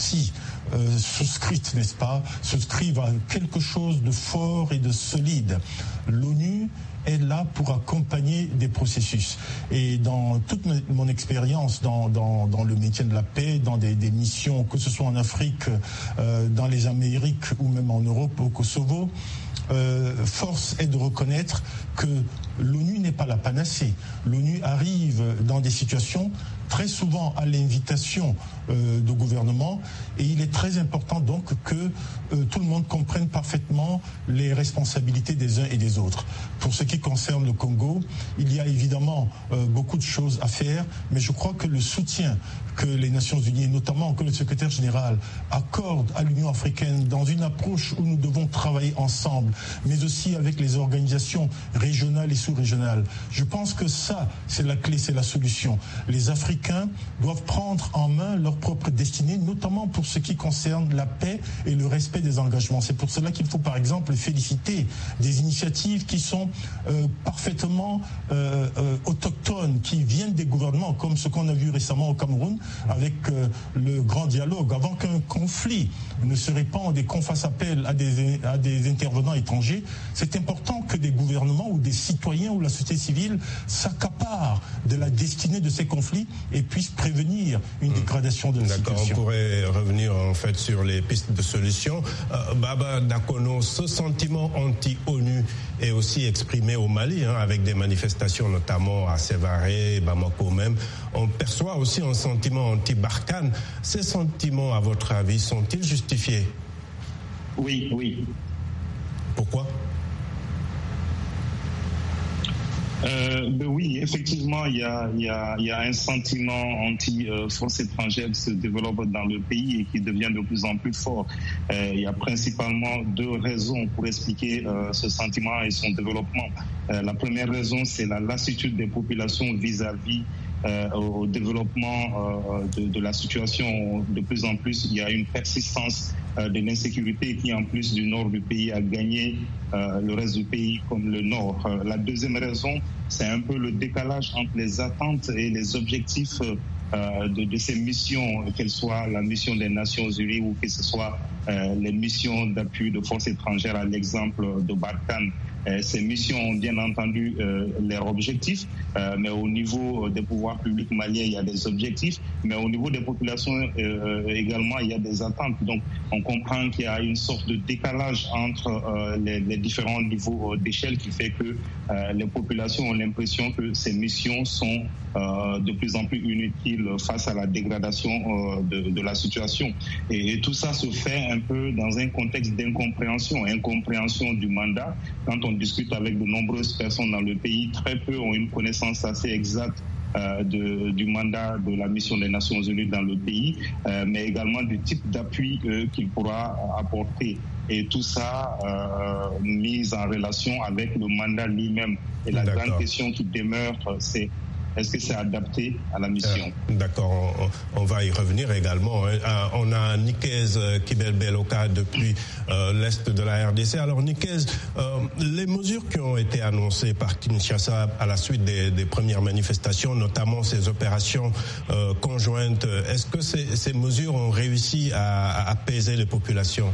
ainsi souscrite, n'est-ce pas, souscrivent à quelque chose de fort et de solide. L'ONU est là pour accompagner des processus. Et dans toute mon expérience dans le maintien de la paix, dans des missions, que ce soit en Afrique, dans les Amériques ou même en Europe, au Kosovo, force est de reconnaître que l'ONU n'est pas la panacée. L'ONU arrive dans des situations très souvent à l'invitation de gouvernement, et il est très important donc que tout le monde comprenne parfaitement les responsabilités des uns et des autres. Pour ce qui concerne le Congo, il y a évidemment beaucoup de choses à faire, mais je crois que le soutien que les Nations Unies, et notamment que le secrétaire général, accorde à l'Union africaine dans une approche où nous devons travailler ensemble, mais aussi avec les organisations régionales et sous-régionales. Je pense que ça, c'est la clé, c'est la solution. Les Africains doivent prendre en main leur propre destinée, notamment pour ce qui concerne la paix et le respect des engagements. C'est pour cela qu'il faut par exemple féliciter des initiatives qui sont parfaitement autochtones, qui viennent des gouvernements, comme ce qu'on a vu récemment au Cameroun, avec le grand dialogue. Avant qu'un conflit ne se répande et qu'on fasse appel à des intervenants étrangers, c'est important que des gouvernements ou des citoyens ou la société civile s'accaparent de la destinée de ces conflits et puissent prévenir une dégradation de la situation. D'accord, on pourrait revenir en fait sur les pistes de solutions. Baba Dakono, ce sentiment anti-ONU est aussi exprimé au Mali, avec des manifestations notamment à Sévaré, Bamako même. On perçoit aussi un sentiment anti-Barkhane. Ces sentiments, à votre avis, sont-ils justifiés? Oui. Pourquoi? Oui, effectivement, il y a un sentiment anti-force étrangère qui se développe dans le pays et qui devient de plus en plus fort. Il y a principalement deux raisons pour expliquer ce sentiment et son développement. La première raison, c'est la lassitude des populations vis-à-vis au développement de la situation. De plus en plus, il y a une persistance de l'insécurité qui, en plus du nord du pays, a gagné le reste du pays comme le nord. La deuxième raison, c'est un peu le décalage entre les attentes et les objectifs de ces missions, qu'elles soient la mission des Nations Unies ou que ce soit les missions d'appui de forces étrangères, à l'exemple de Barkhane. Ces missions ont bien entendu leurs objectifs, mais au niveau des pouvoirs publics maliens, il y a des objectifs, mais au niveau des populations également, il y a des attentes. Donc, on comprend qu'il y a une sorte de décalage entre les différents niveaux d'échelle qui fait que les populations ont l'impression que ces missions sont de plus en plus inutiles face à la dégradation de la situation. Et tout ça se fait un peu dans un contexte incompréhension du mandat. Quand on discute avec de nombreuses personnes dans le pays, très peu ont une connaissance assez exacte du mandat de la mission des Nations Unies dans le pays, mais également du type d'appui qu'il pourra apporter. Et tout ça mis en relation avec le mandat lui-même. Et la grande question qui demeure, c'est: est-ce que c'est adapté à la mission? D'accord, on va y revenir également. On a Nikez Kibel-Beloka depuis l'Est de la RDC. Alors Nikez, les mesures qui ont été annoncées par Kinshasa à la suite des premières manifestations, notamment ces opérations conjointes, est-ce que ces mesures ont réussi à apaiser les populations?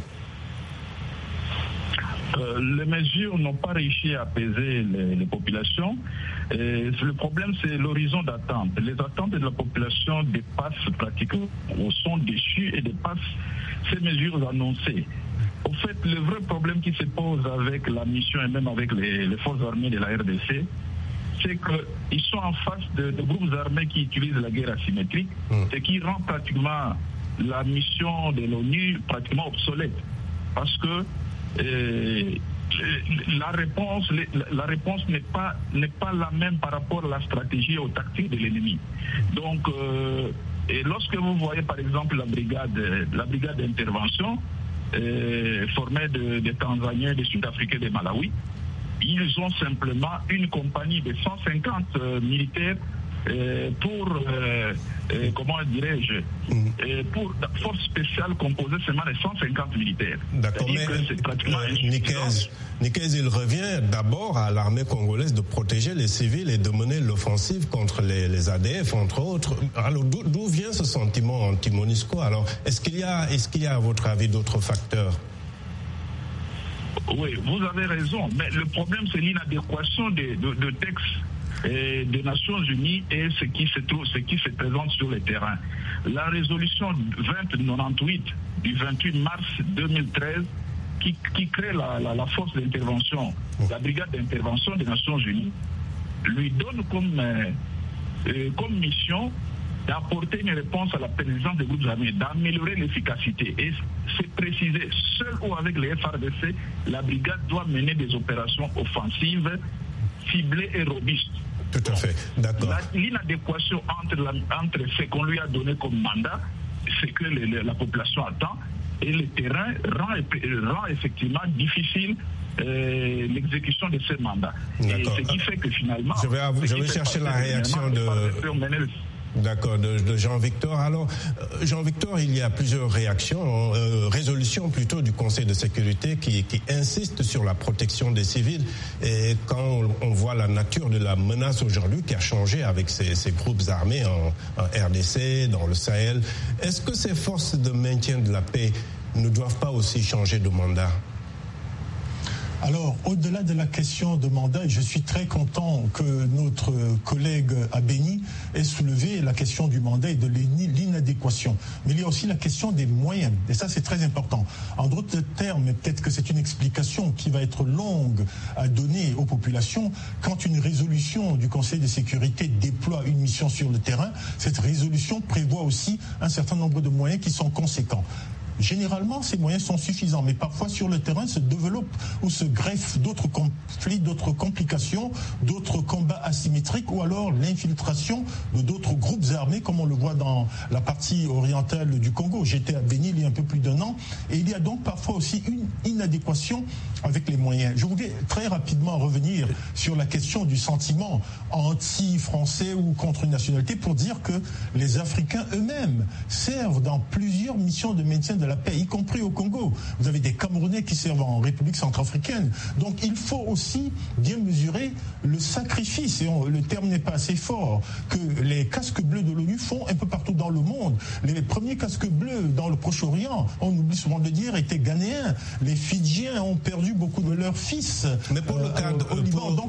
Les mesures n'ont pas réussi à apaiser les populations. Le problème, c'est l'horizon d'attente. Les attentes de la population dépassent pratiquement, ou sont déçues et dépassent ces mesures annoncées. Au fait, le vrai problème qui se pose avec la mission et même avec les forces armées de la RDC, c'est qu'ils sont en face de groupes armés qui utilisent la guerre asymétrique, ce qui rend pratiquement la mission de l'ONU pratiquement obsolète. Parce que la réponse n'est pas la même par rapport à la stratégie et aux tactiques de l'ennemi. Donc, et lorsque vous voyez par exemple la brigade d'intervention formée de Tanzaniens, de Sud-Africains, de Malawi, ils ont simplement une compagnie de 150 militaires pour, comment dirais-je, pour la force spéciale composée seulement de 150 militaires. D'accord, mais Nikez, il revient d'abord à l'armée congolaise de protéger les civils et de mener l'offensive contre les ADF, entre autres. Alors d'où vient ce sentiment anti-MONUSCO? Alors, est-ce qu'il y a à votre avis d'autres facteurs? Oui, vous avez raison, mais le problème c'est l'inadéquation de textes des Nations Unies et ce qui se présente sur le terrain. La résolution 2098 du 28 mars 2013 qui crée la force d'intervention, la brigade d'intervention des Nations Unies, lui donne comme mission d'apporter une réponse à la présence des groupes armés, d'améliorer l'efficacité. Et c'est précisé, seul ou avec les FARDC, la brigade doit mener des opérations offensives, ciblées et robustes. Tout à fait, d'accord. L'inadéquation entre ce qu'on lui a donné comme mandat, c'est que la population attend, et le terrain rend effectivement difficile l'exécution de ce mandat. Et ce qui fait que finalement... Je vais chercher la réaction de Jean-Victor. Alors, Jean-Victor, il y a plusieurs résolutions plutôt du Conseil de sécurité qui insistent sur la protection des civils. Et quand on voit la nature de la menace aujourd'hui qui a changé avec ces groupes armés en RDC, dans le Sahel, est-ce que ces forces de maintien de la paix ne doivent pas aussi changer de mandat? Alors, au-delà de la question de mandat, et je suis très content que notre collègue à Béni ait soulevé la question du mandat et de l'inadéquation. Mais il y a aussi la question des moyens, et ça c'est très important. En d'autres termes, peut-être que c'est une explication qui va être longue à donner aux populations, quand une résolution du Conseil de sécurité déploie une mission sur le terrain, cette résolution prévoit aussi un certain nombre de moyens qui sont conséquents. Généralement, ces moyens sont suffisants, mais parfois sur le terrain se développent ou se greffent d'autres conflits, d'autres complications, d'autres combats asymétriques, ou alors l'infiltration de d'autres groupes armés, comme on le voit dans la partie orientale du Congo. J'étais à Béni il y a un peu plus d'1 an, et il y a donc parfois aussi une inadéquation avec les moyens. Je voudrais très rapidement revenir sur la question du sentiment anti-français ou contre une nationalité pour dire que les Africains eux-mêmes servent dans plusieurs missions de maintien de la paix, y compris au Congo. Vous avez des Camerounais qui servent en République centrafricaine. Donc il faut aussi bien mesurer le sacrifice, et le terme n'est pas assez fort, que les casques bleus de l'ONU font un peu partout dans le monde. Les premiers casques bleus dans le Proche-Orient, on oublie souvent de le dire, étaient ghanéens. Les Fidjiens ont perdu beaucoup de leurs fils. Mais pour le cas au Liban,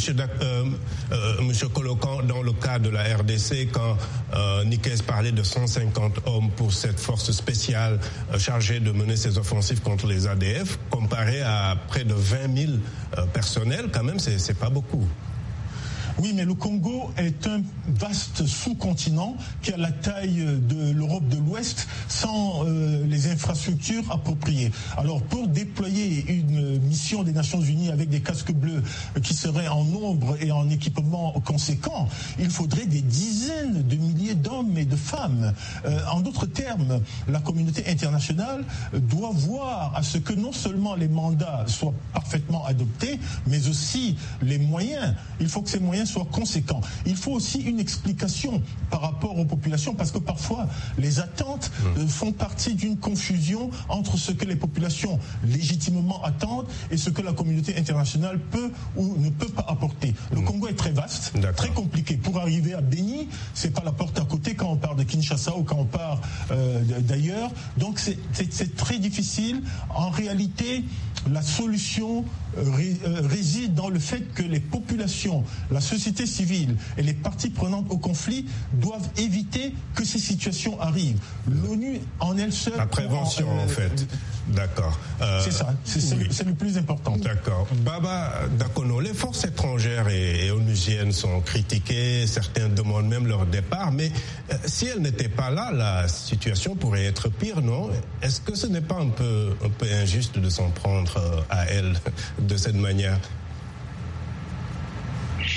Monsieur Colocan, dans le cas de la RDC, quand Nikez parlait de 150 hommes pour cette force spéciale chargée de mener ces offensives contre les ADF, comparé à près de 20 000 personnels, quand même, c'est pas beaucoup. Oui, mais le Congo est un vaste sous-continent qui a la taille de l'Europe de l'Ouest sans les infrastructures appropriées. Alors, pour déployer une mission des Nations Unies avec des casques bleus qui seraient en nombre et en équipement conséquent, il faudrait des dizaines de milliers d'hommes et de femmes. En d'autres termes, la communauté internationale doit voir à ce que non seulement les mandats soient parfaitement adoptés, mais aussi les moyens. Il faut que ces moyens soient conséquents. Il faut aussi une explication par rapport aux populations, parce que parfois les attentes font partie d'une confusion entre ce que les populations légitimement attendent et ce que la communauté internationale peut ou ne peut pas apporter. Le Congo est très vaste, très compliqué. Pour arriver à Béni, c'est pas la porte à côté quand on part de Kinshasa ou quand on part d'ailleurs. Donc c'est très difficile. En réalité, la solution réside dans le fait que les populations, la société civile et les parties prenantes au conflit doivent éviter que ces situations arrivent. L'ONU en elle seule... La prévention, en fait. D'accord. C'est ça, c'est le plus important. D'accord. Baba Dakono, les forces étrangères et onusiennes sont critiquées, certains demandent même leur départ, mais si elles n'étaient pas là, la situation pourrait être pire, non? Est-ce que ce n'est pas un peu injuste de s'en prendre à elles de cette manière?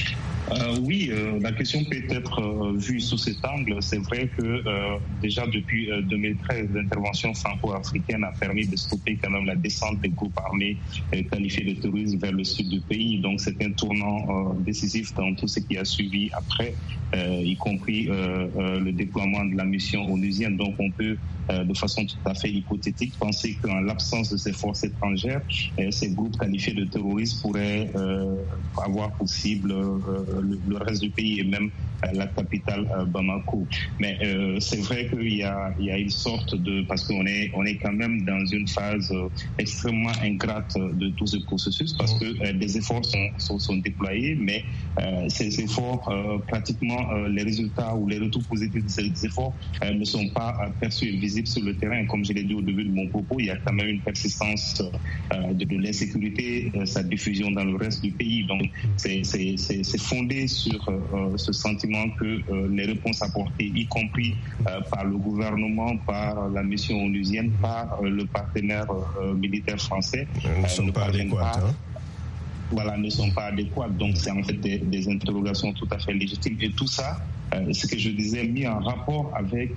Oui, la question peut être vue sous cet angle. C'est vrai que déjà depuis 2013, l'intervention franco-africaine a permis de stopper quand même la descente des groupes armés qualifiés de terroristes vers le sud du pays. Donc c'est un tournant décisif dans tout ce qui a suivi après, y compris le déploiement de la mission onusienne. Donc on peut de façon tout à fait hypothétique penser qu'en l'absence de ces forces étrangères, ces groupes qualifiés de terroristes pourraient avoir pour cible le reste du pays et même la capitale Bamako. Mais c'est vrai qu'il y a une sorte de... Parce qu'on est quand même dans une phase extrêmement ingrate de tout ce processus parce que des efforts sont déployés, mais ces efforts, pratiquement les résultats ou les retours positifs de ces efforts ne sont pas perçus et visibles sur le terrain. Comme je l'ai dit au début de mon propos, il y a quand même une persistance de l'insécurité, sa diffusion dans le reste du pays. Donc c'est fondé sur ce sentiment que les réponses apportées, y compris par le gouvernement, par la mission onusienne, par le partenaire militaire français, ne sont pas adéquates. Voilà, ne sont pas adéquates. Donc c'est en fait des interrogations tout à fait légitimes. Et tout ça, ce que je disais, mis en rapport avec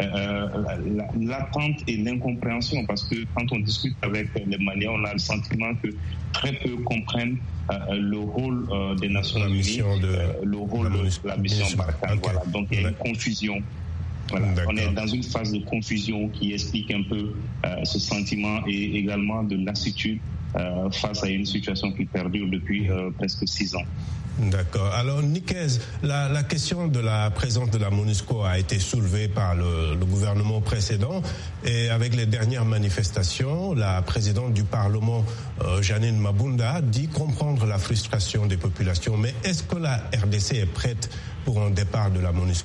l'attente et l'incompréhension. Parce que quand on discute avec les Maliens, on a le sentiment que très peu comprennent le rôle des Nations Unies, le rôle de la mission Barkhane. Okay. Voilà. Donc il y a une confusion. Voilà. On est dans une phase de confusion qui explique un peu ce sentiment et également de lassitude face à une situation qui perdure depuis presque 6 ans. D'accord. Alors, Nikez, la question de la présence de la MONUSCO a été soulevée par le gouvernement précédent et avec les dernières manifestations, la présidente du Parlement, Janine Mabunda, dit comprendre la frustration des populations. Mais est-ce que la RDC est prête pour un départ de la MONUSCO ?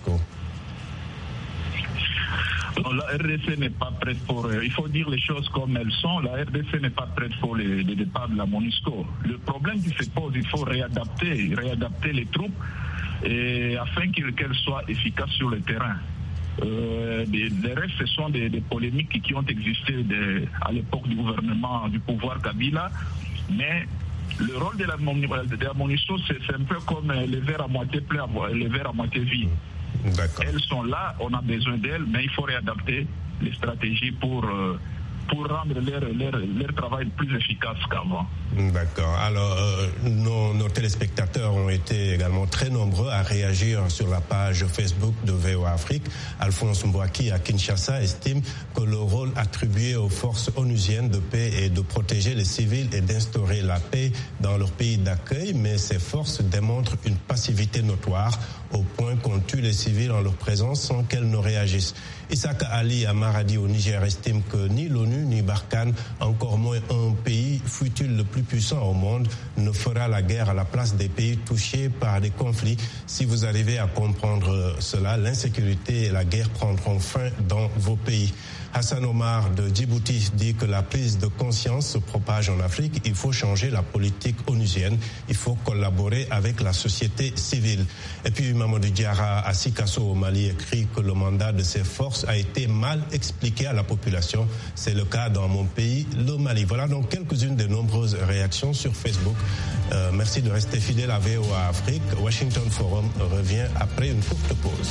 Non, la RDC n'est pas prête pour... il faut dire les choses comme elles sont. La RDC n'est pas prête pour le départ de la MONUSCO. Le problème qui se pose, il faut réadapter les troupes afin qu'elles soient efficaces sur le terrain. Les restes, ce sont des polémiques qui ont existé à l'époque du gouvernement, du pouvoir Kabila. Mais le rôle de la MONUSCO, c'est un peu comme les verres à moitié plein, les verres à moitié vides. D'accord. Elles sont là, on a besoin d'elles, mais il faut réadapter les stratégies pour rendre leur travail plus efficace qu'avant. D'accord. Alors, nos téléspectateurs ont été également très nombreux à réagir sur la page Facebook de VOA Afrique. Alphonse Mbouaki à Kinshasa estime que le rôle attribué aux forces onusiennes de paix est de protéger les civils et d'instaurer la paix dans leur pays d'accueil, mais ces forces démontrent une passivité notoire au point qu'on tue les civils en leur présence sans qu'elles ne réagissent. Issaka Ali à Maradi au Niger estime que ni l'ONU ni Barkhane, encore moins un pays, fût-il le plus puissant au monde, ne fera la guerre à la place des pays touchés par des conflits. Si vous arrivez à comprendre cela, l'insécurité et la guerre prendront fin dans vos pays. Hassan Omar de Djibouti dit que la prise de conscience se propage en Afrique. Il faut changer la politique onusienne. Il faut collaborer avec la société civile. Et puis Mamadou Diarra à Sikasso au Mali écrit que le mandat de ces forces a été mal expliqué à la population. C'est le cas dans mon pays, le Mali. Voilà donc quelques-unes des nombreuses réactions sur Facebook. Merci de rester fidèle à VOA Afrique. Washington Forum revient après une courte pause.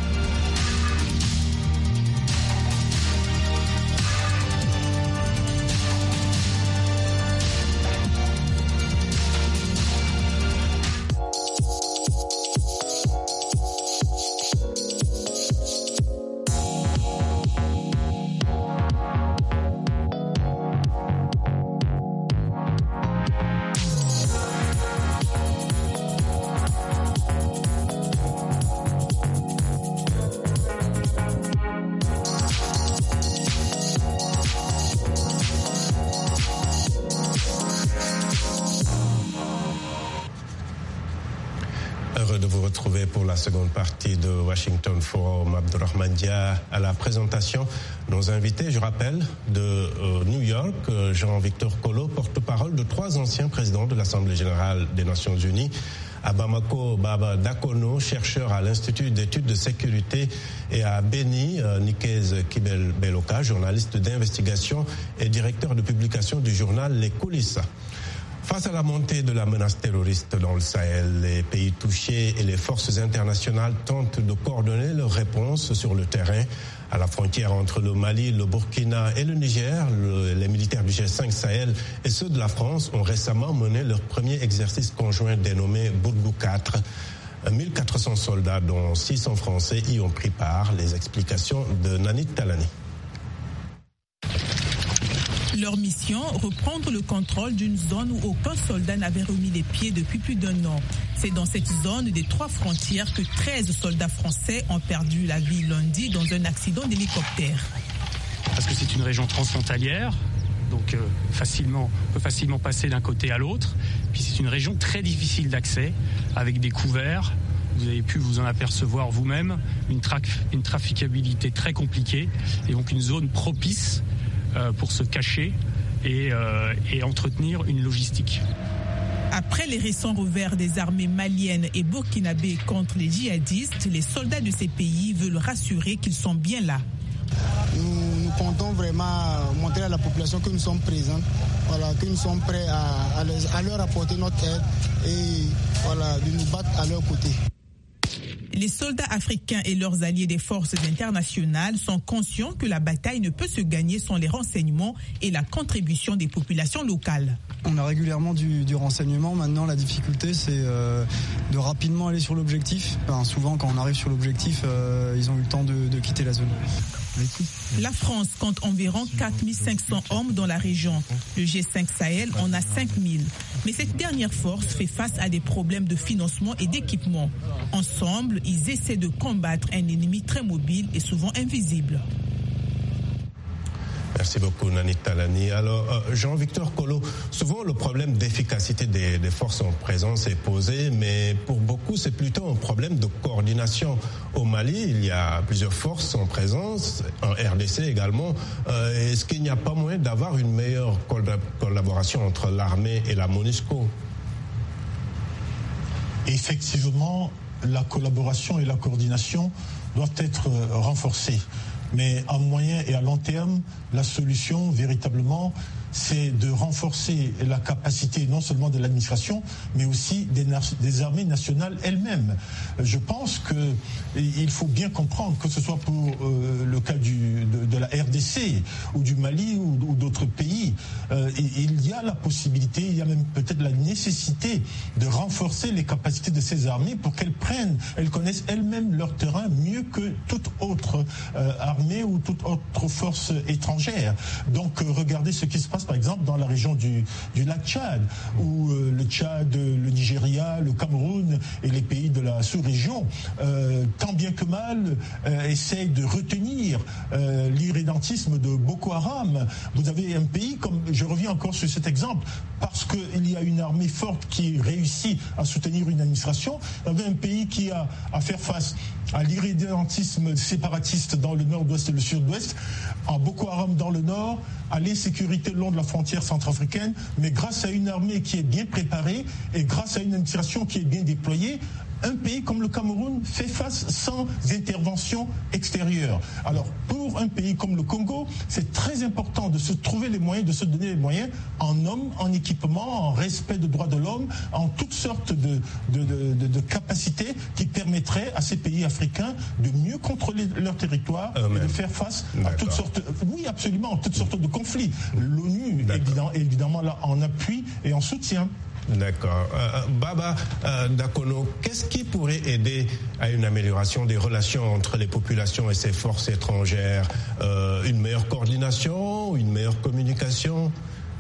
Heureux de vous retrouver pour la seconde partie de Washington Forum. Abdourahmane Dia à la présentation. Nos invités, je rappelle, de New York, Jean-Victor Kolo, porte-parole de 3 anciens présidents de l'Assemblée générale des Nations unies. À Bamako, Baba Dakono, chercheur à l'Institut d'études de sécurité, et à Beni, Nikez Kibel-Beloka, journaliste d'investigation et directeur de publication du journal Les Coulisses. Face à la montée de la menace terroriste dans le Sahel, les pays touchés et les forces internationales tentent de coordonner leurs réponses sur le terrain. À la frontière entre le Mali, le Burkina et le Niger, les militaires du G5 Sahel et ceux de la France ont récemment mené leur premier exercice conjoint dénommé Bourgou 4. 1400 soldats, dont 600 Français, y ont pris part. Les explications de Nanit Talani. Leur mission, reprendre le contrôle d'une zone où aucun soldat n'avait remis les pieds depuis plus d'un an. C'est dans cette zone des 3 frontières que 13 soldats français ont perdu la vie lundi dans un accident d'hélicoptère. Parce que c'est une région transfrontalière, donc on peut facilement passer d'un côté à l'autre. Puis c'est une région très difficile d'accès, avec des couverts. Vous avez pu vous en apercevoir vous-même, une traficabilité très compliquée, et donc une zone propice pour se cacher et entretenir une logistique. Après les récents revers des armées maliennes et burkinabées contre les djihadistes, les soldats de ces pays veulent rassurer qu'ils sont bien là. Nous comptons vraiment montrer à la population que nous sommes présents, que nous sommes prêts à leur apporter notre aide et de nous battre à leur côté. Les soldats africains et leurs alliés des forces internationales sont conscients que la bataille ne peut se gagner sans les renseignements et la contribution des populations locales. On a régulièrement du renseignement. Maintenant, la difficulté, c'est de rapidement aller sur l'objectif. Souvent, quand on arrive sur l'objectif, ils ont eu le temps de quitter la zone. La France compte environ 4500 hommes dans la région. Le G5 Sahel en a 5000. Mais cette dernière force fait face à des problèmes de financement et d'équipement. Ensemble, ils essaient de combattre un ennemi très mobile et souvent invisible. Merci beaucoup, Nanit Talani. Alors, Jean-Victor Kolo, souvent le problème d'efficacité des forces en présence est posé, mais pour beaucoup, c'est plutôt un problème de coordination. Au Mali, il y a plusieurs forces en présence, en RDC également. Est-ce qu'il n'y a pas moyen d'avoir une meilleure collaboration entre l'armée et la MONUSCO ? Effectivement, la collaboration et la coordination doivent être renforcées. Mais à moyen et à long terme, la solution, véritablement, c'est de renforcer la capacité non seulement de l'administration, mais aussi des armées nationales elles-mêmes. Je pense qu'il faut bien comprendre, que ce soit pour le cas de la RDC ou du Mali ou d'autres pays, il y a la possibilité, il y a même peut-être la nécessité de renforcer les capacités de ces armées pour elles connaissent elles-mêmes leur terrain mieux que toute autre armée ou toute autre force étrangère. Donc regardez ce qui se passe par exemple dans la région du lac Tchad, où le Tchad, le Nigeria, le Cameroun et les pays de la sous-région, tant bien que mal, essayent de retenir l'irrédentisme de Boko Haram. Vous avez un pays, je reviens encore sur cet exemple, parce qu'il y a une armée forte qui réussit à soutenir une administration, vous avez un pays qui a à faire face à l'irrédentisme séparatiste dans le nord-ouest et le sud-ouest, à Boko Haram dans le nord, à l'insécurité le long de la frontière centrafricaine, mais grâce à une armée qui est bien préparée et grâce à une administration qui est bien déployée, un pays comme le Cameroun fait face sans intervention extérieure. Alors, pour un pays comme le Congo, c'est très important de se trouver les moyens, de se donner les moyens en hommes, en équipement, en respect des droits de l'homme, en toutes sortes de capacités qui permettraient à ces pays africains de mieux contrôler leur territoire et de faire face à toutes sortes, oui, absolument, toutes sortes de conflits. L'ONU, évidemment, là, en appui et en soutien. D'accord. Baba Dakono, qu'est-ce qui pourrait aider à une amélioration des relations entre les populations et ces forces étrangères ? Une meilleure coordination, une meilleure communication ?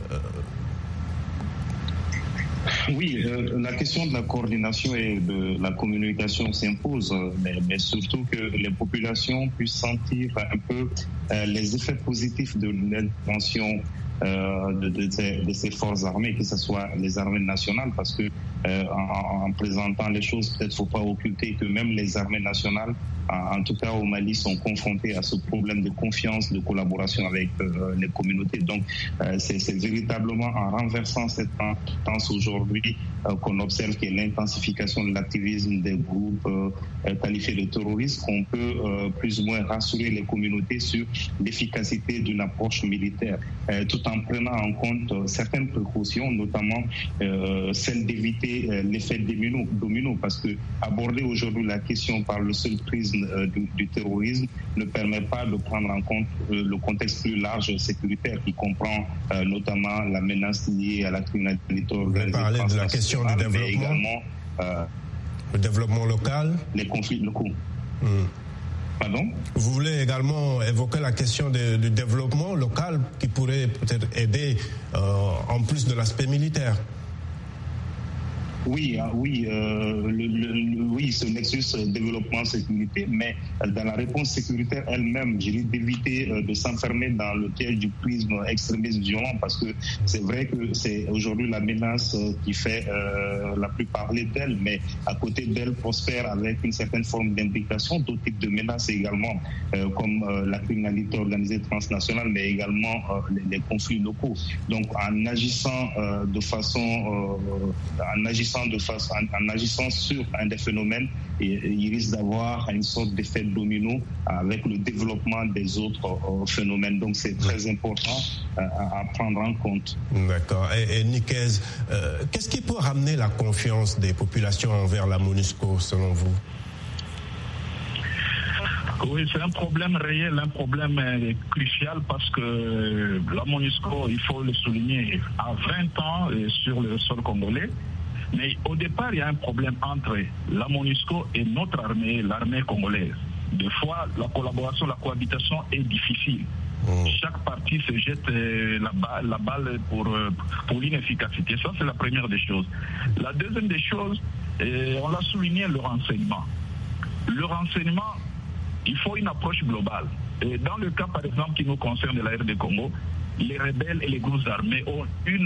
Oui, la question de la coordination et de la communication s'impose, mais surtout que les populations puissent sentir un peu les effets positifs de l'intervention de ces forces armées, que ce soit les armées nationales, parce que en présentant les choses, peut-être faut pas occulter que même les armées nationales, en tout cas au Mali, sont confrontées à ce problème de confiance, de collaboration avec les communautés. Donc c'est véritablement en renversant cette tendance aujourd'hui qu'on observe qu'il y a l'intensification de l'activisme des groupes qualifiés de terroristes, qu'on peut plus ou moins rassurer les communautés sur l'efficacité d'une approche militaire, tout en prenant en compte certaines précautions, notamment celle d'éviter l'effet domino, parce que aborder aujourd'hui la question par le seul prisme du terrorisme ne permet pas de prendre en compte le contexte plus large sécuritaire qui comprend notamment la menace liée à la criminalité organisée. Vous parlez de la question du développement, mais également le développement local, les conflits locaux. Pardon ? Vous voulez également évoquer la question du développement local qui pourrait peut-être aider en plus de l'aspect militaire. Oui, ce nexus développement-sécurité, mais dans la réponse sécuritaire elle-même, j'ai dit d'éviter de s'enfermer dans le piège du prisme extrémiste violent, parce que c'est vrai que c'est aujourd'hui la menace qui fait la plus parler d'elle, mais à côté d'elle prospère avec une certaine forme d'implication d'autres types de menaces également, comme la criminalité organisée transnationale, mais également les conflits locaux. Donc en agissant sur un des phénomènes, il risque d'avoir une sorte d'effet domino avec le développement des autres phénomènes. Donc c'est très important à prendre en compte. D'accord. Et Nikez, qu'est-ce qui peut ramener la confiance des populations envers la MONUSCO selon vous ? Oui, c'est un problème réel, un problème crucial, parce que la MONUSCO, il faut le souligner, a 20 ans sur le sol congolais. Mais au départ, il y a un problème entre la MONUSCO et notre armée, l'armée congolaise. Des fois, la collaboration, la cohabitation est difficile. Chaque partie se jette la balle pour l'inefficacité. Ça, c'est la première des choses. La deuxième des choses, on l'a souligné, le renseignement. Le renseignement, il faut une approche globale. Et dans le cas, par exemple, qui nous concerne de la RD Congo, les rebelles et les groupes armés ont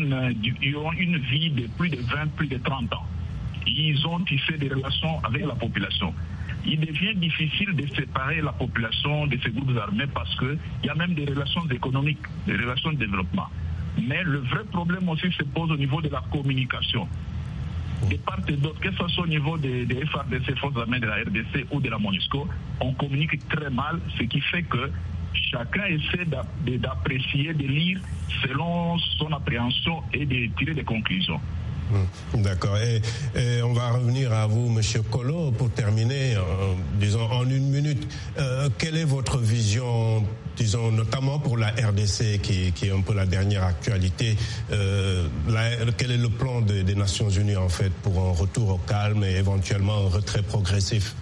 une vie de plus de 20, plus de 30 ans. Ils ont tissé des relations avec la population. Il devient difficile de séparer la population de ces groupes armés, parce qu'il y a même des relations économiques, des relations de développement. Mais le vrai problème aussi se pose au niveau de la communication. De part et d'autre, que ce soit au niveau des FARDC, Forces armées de la RDC ou de la MONUSCO, on communique très mal, ce qui fait que chacun essaie d'apprécier, de lire selon son appréhension et de tirer des conclusions. D'accord. Et on va revenir à vous, Monsieur Kolo, pour terminer, disons, en une minute. Quelle est votre vision, disons, notamment pour la RDC, qui est un peu la dernière actualité? Quel est le plan des Nations Unies, en fait, pour un retour au calme et éventuellement un retrait progressif?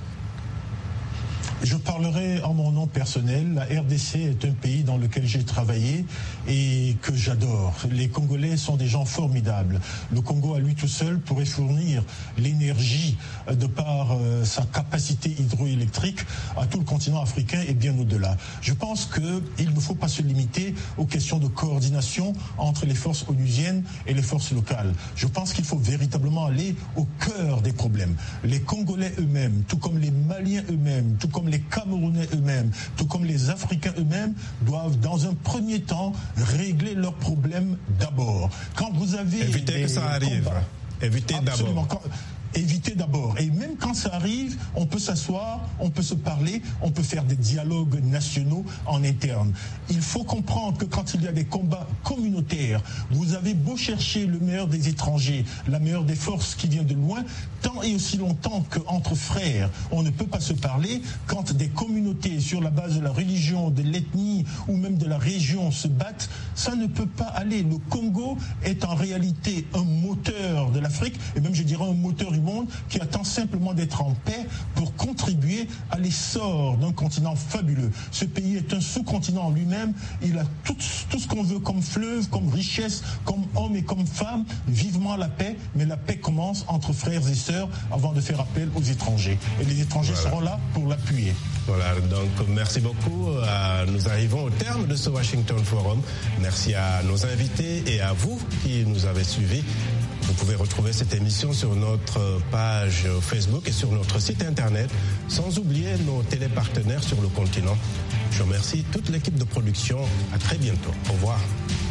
Je parlerai en mon nom personnel. La RDC est un pays dans lequel j'ai travaillé et que j'adore. Les Congolais sont des gens formidables. Le Congo à lui tout seul pourrait fournir l'énergie de par sa capacité hydroélectrique à tout le continent africain et bien au-delà. Je pense qu'il ne faut pas se limiter aux questions de coordination entre les forces onusiennes et les forces locales. Je pense qu'il faut véritablement aller au cœur des problèmes. Les Congolais eux-mêmes, tout comme les Maliens eux-mêmes, tout comme les Camerounais eux-mêmes, tout comme les Africains eux-mêmes, doivent dans un premier temps régler leurs problèmes d'abord. Quand vous avez éviter que ça arrive. Éviter d'abord. Éviter d'abord. Et même quand ça arrive, on peut s'asseoir, on peut se parler, on peut faire des dialogues nationaux en interne. Il faut comprendre que quand il y a des combats communautaires, vous avez beau chercher le meilleur des étrangers, la meilleure des forces qui vient de loin, tant et aussi longtemps qu'entre frères, on ne peut pas se parler. Quand des communautés sur la base de la religion, de l'ethnie ou même de la région se battent, ça ne peut pas aller. Le Congo est en réalité un moteur de l'Afrique, et même je dirais un moteur du monde qui attend simplement d'être en paix pour contribuer à l'essor d'un continent fabuleux. Ce pays est un sous-continent en lui-même. Il a tout ce qu'on veut comme fleuve, comme richesse, comme hommes et comme femmes. Vivement la paix, mais la paix commence entre frères et sœurs avant de faire appel aux étrangers. Et les étrangers seront là pour l'appuyer. Voilà, donc merci beaucoup. Nous arrivons au terme de ce Washington Forum. Merci à nos invités et à vous qui nous avez suivis. Vous pouvez retrouver cette émission sur notre page Facebook et sur notre site internet, sans oublier nos télépartenaires sur le continent. Je remercie toute l'équipe de production. À très bientôt. Au revoir.